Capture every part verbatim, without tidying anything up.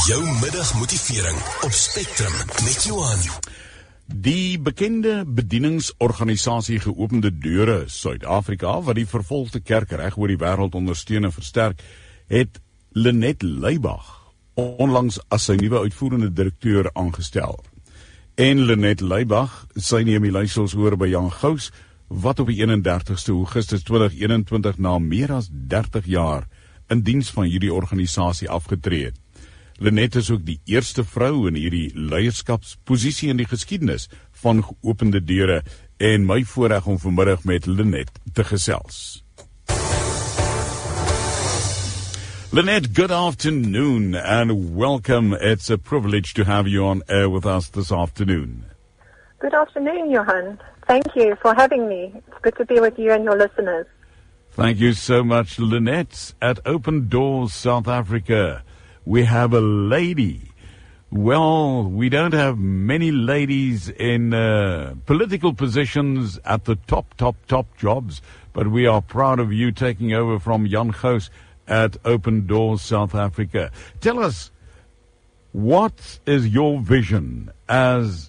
Jou middagmotivering op Spectrum met Johan. Die bekende bedieningsorganisasie Geopende Deure Suid-Afrika, wat die vervolgde kerk reg oor die wêreld ondersteun en versterk, het Lenet Leibach onlangs as sy nuwe uitvoerende direkteur aangestel. En Lenet Leibach, sy neem die leiersels oor by Jan Gous, wat op die eenendertigste Augustus tweeduisend eenentwintig na meer as dertig jaar in diens van hierdie organisasie afgetree het. Lenet is ook die eerste vrou in hierdie leierskapsposisie in die geskiedenis van Geopende Deure, en my voorreg om vanmiddag met Lenet te gesels. Lenet, good afternoon and welcome. It's a privilege to have you on air with us this afternoon. Good afternoon, Johan. Thank you for having me. It's good to be with you and your listeners. Thank you so much, Lenet. At Open Doors South Africa, we have a lady. Well, we don't have many ladies in uh, political positions at the top, top, top jobs, but we are proud of you taking over from Jan Gous at Open Doors South Africa. Tell us, what is your vision as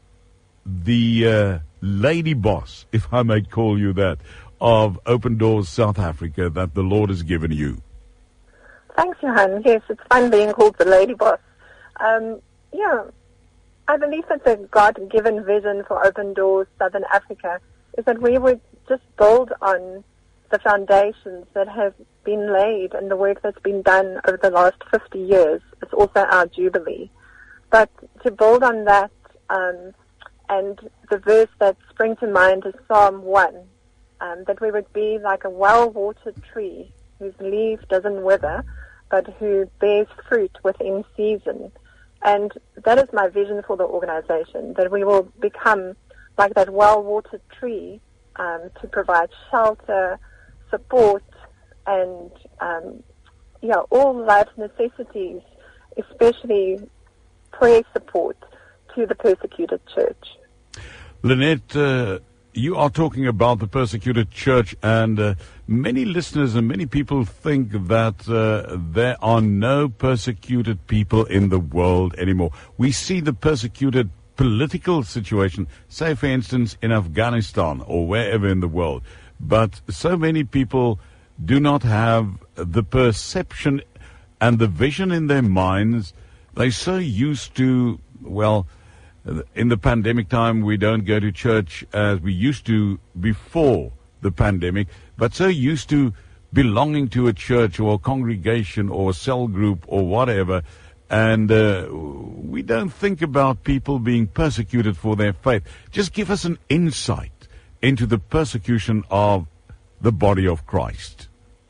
the uh, lady boss, if I may call you that, of Open Doors South Africa that the Lord has given you? Thanks, Johan. Yes, it's fun being called the lady boss. Um, yeah, I believe that the God-given vision for Open Doors Southern Africa is that we would just build on the foundations that have been laid and the work that's been done over the last fifty years. It's also our Jubilee. But to build on that, um, and the verse that springs to mind is Psalm one, um, that we would be like a well-watered tree whose leaf doesn't wither, but who bears fruit within season. And that is my vision for the organization, that we will become like that well-watered tree um, to provide shelter, support, and um, yeah, all life necessities, especially prayer support to the persecuted church. Lenet, uh, you are talking about the persecuted church, and uh, many listeners and many people think that uh, there are no persecuted people in the world anymore. We see the persecuted political situation, say for instance in Afghanistan or wherever in the world, but so many people do not have the perception and the vision in their minds. They're so used to, well, in the pandemic time, we don't go to church as we used to before the pandemic, but so used to belonging to a church or a congregation or a cell group or whatever, and uh, we don't think about people being persecuted for their faith. Just give us an insight into the persecution of the body of Christ.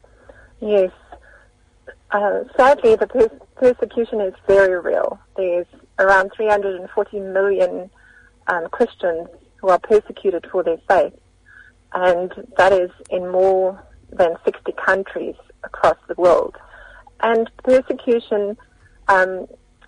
Yes. Uh, sadly, the pers- persecution is very real. There's around three hundred forty million um, Christians who are persecuted for their faith, and that is in more than sixty countries across the world. And persecution um,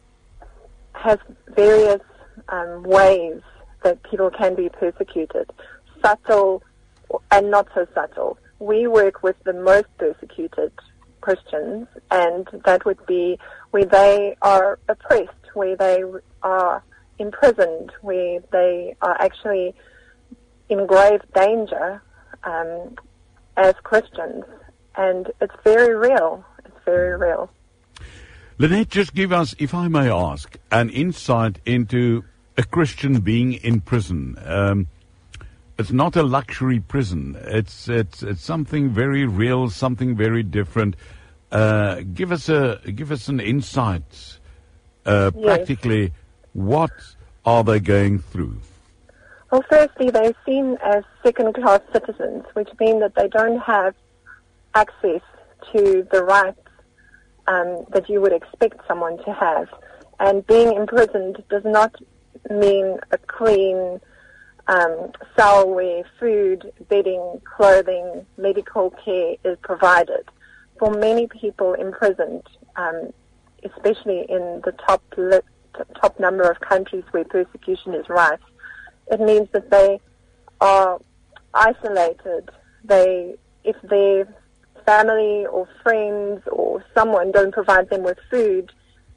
has various um, ways that people can be persecuted, subtle and not so subtle. We work with the most persecuted Christians, and that would be where they are oppressed, where they are imprisoned, where they are actually in grave danger um, as Christians. And it's very real. It's very real. Lenet, just give us, if I may ask, an insight into a Christian being in prison. Um, it's not a luxury prison. It's it's it's something very real, something very different. Uh, give us a give us an insight. Uh, Yes. Practically, what are they going through? Well, firstly, they're seen as second-class citizens, which mean that they don't have access to the rights um, that you would expect someone to have. And being imprisoned does not mean a clean um, cell where food, bedding, clothing, medical care is provided. For many people imprisoned, um, especially in the top li- top number of countries where persecution is rife, it means that they are isolated. They, if their family or friends or someone don't provide them with food,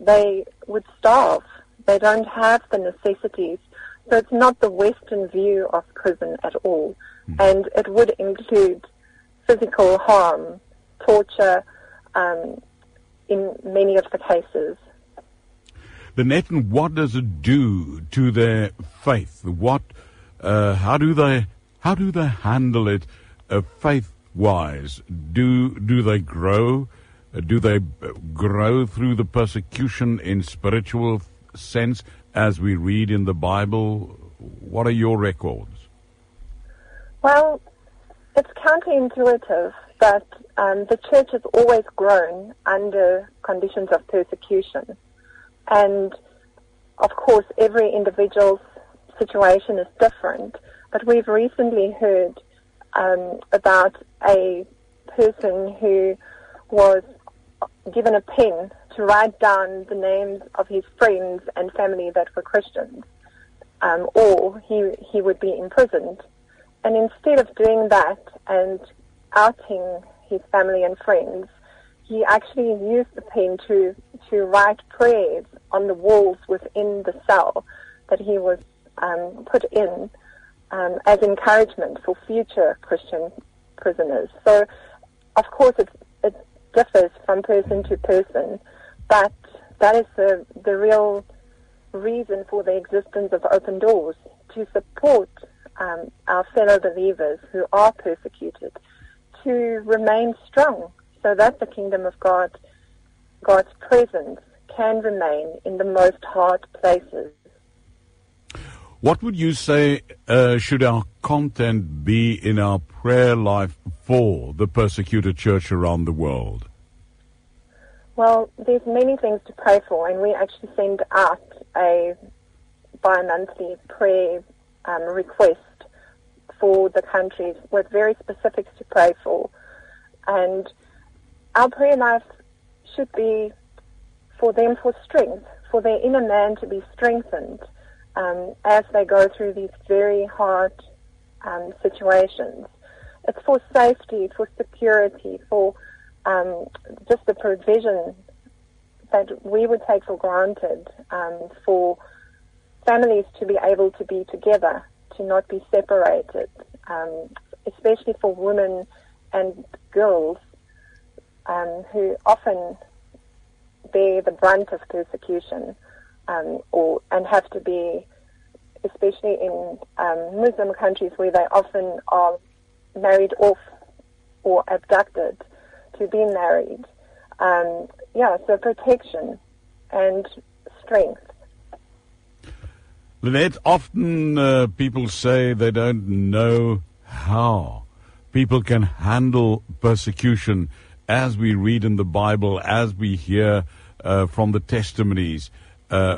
they would starve. They don't have the necessities. So it's not the Western view of prison at all. Mm. And it would include physical harm, torture, um, in many of the cases. Lynette, what does it do to their faith? What, uh, how do they, how do they handle it, uh, faith-wise? Do do they grow? Uh, do they grow through the persecution in spiritual sense, as we read in the Bible? What are your records? Well, it's counterintuitive, but um, the church has always grown under conditions of persecution. And, of course, every individual's situation is different. But we've recently heard um, about a person who was given a pen to write down the names of his friends and family that were Christians, um, or he he would be imprisoned. And instead of doing that and outing his family and friends, he actually used the pen to, to write prayers on the walls within the cell that he was um, put in um, as encouragement for future Christian prisoners. So, of course, it, it differs from person to person, but that is the, the real reason for the existence of Open Doors, to support um, our fellow believers who are persecuted to remain strong, so that the kingdom of God, God's presence, can remain in the most hard places. What would you say uh, should our content be in our prayer life for the persecuted church around the world? Well, there's many things to pray for, and we actually send out a bi-monthly prayer um, request for the countries with very specifics to pray for. And our prayer life should be for them for strength, for their inner man to be strengthened um, as they go through these very hard um, situations. It's for safety, for security, for um, just the provision that we would take for granted um, for families to be able to be together, to not be separated, um, especially for women and girls um, who often bear the brunt of persecution, um, or and have to be, especially in um, Muslim countries where they often are married off or abducted to be married. Um, yeah, so protection and strength. Lynette, often uh, people say they don't know how people can handle persecution, as we read in the Bible, as we hear uh, from the testimonies. Uh,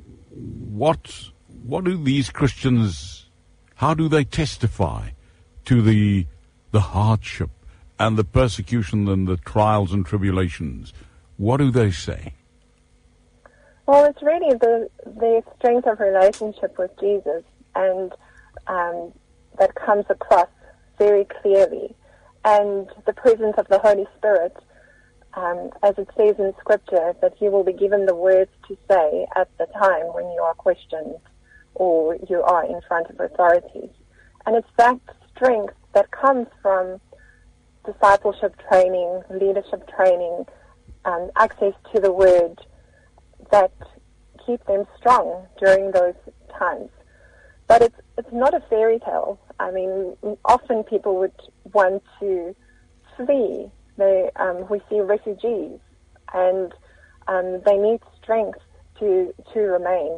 what what do these Christians, how do they testify to the the hardship and the persecution and the trials and tribulations? What do they say? Well, it's really the the strength of relationship with Jesus, and um, that comes across very clearly, and the presence of the Holy Spirit, um, as it says in Scripture, that you will be given the words to say at the time when you are questioned or you are in front of authorities. And it's that strength that comes from discipleship training, leadership training, um, access to the Word, that keep them strong during those times. But it's it's not a fairy tale. I mean, often people would want to flee. They um, we see refugees, and um, they need strength to to remain.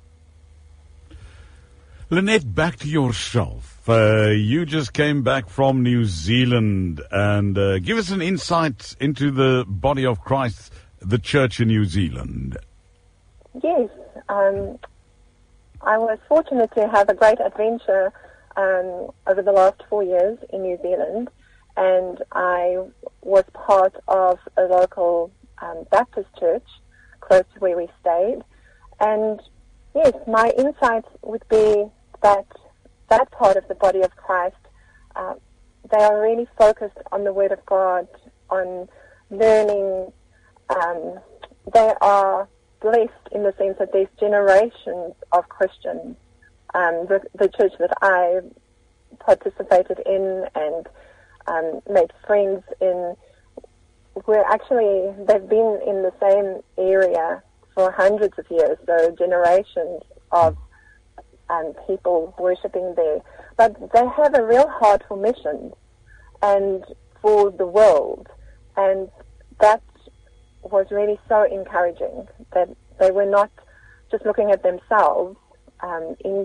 Lynette, back to yourself. Uh, you just came back from New Zealand, and uh, give us an insight into the body of Christ, the church in New Zealand. Yes, um, I was fortunate to have a great adventure um, over the last four years in New Zealand, and I was part of a local um, Baptist church close to where we stayed. And yes, my insights would be that that part of the body of Christ, uh, they are really focused on the Word of God, on learning. Um, they are blessed in the sense that there's generations of Christians. Um, the, the church that I participated in and um, made friends in, were actually, they've been in the same area for hundreds of years, so generations of um, people worshipping there. But they have a real heart for missions and for the world, and that was really so encouraging, that they were not just looking at themselves um, in,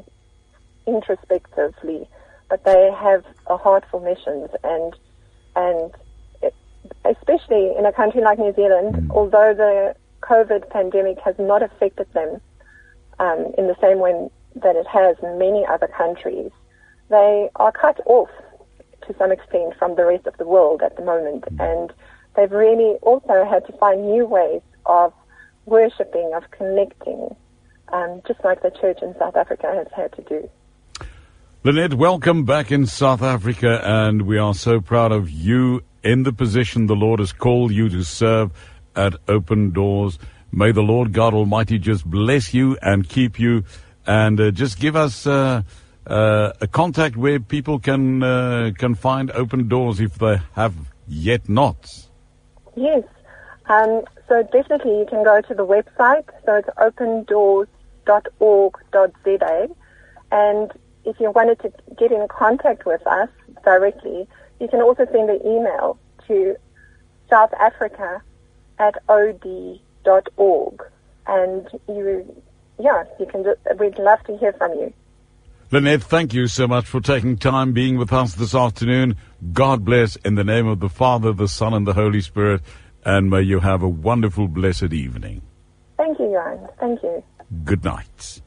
introspectively, but they have a heart for missions, and and it, especially in a country like New Zealand, mm. although the COVID pandemic has not affected them um, in the same way that it has in many other countries, they are cut off to some extent from the rest of the world at the moment, and they've really also had to find new ways of worshipping, of connecting, um, just like the church in South Africa has had to do. Lynette, welcome back in South Africa, and we are so proud of you in the position the Lord has called you to serve at Open Doors. May the Lord God Almighty just bless you and keep you, and uh, just give us uh, uh, a contact where people can uh, can find Open Doors if they have yet not. Yes, um, so definitely you can go to the website, so it's open doors dot org dot z a, and if you wanted to get in contact with us directly, you can also send an email to South Africa at o d dot org, and you, yeah, you can. Just, we'd love to hear from you. Lynette, thank you so much for taking time being with us this afternoon. God bless in the name of the Father, the Son, and the Holy Spirit, and may you have a wonderful, blessed evening. Thank you, Johan. Thank you. Good night.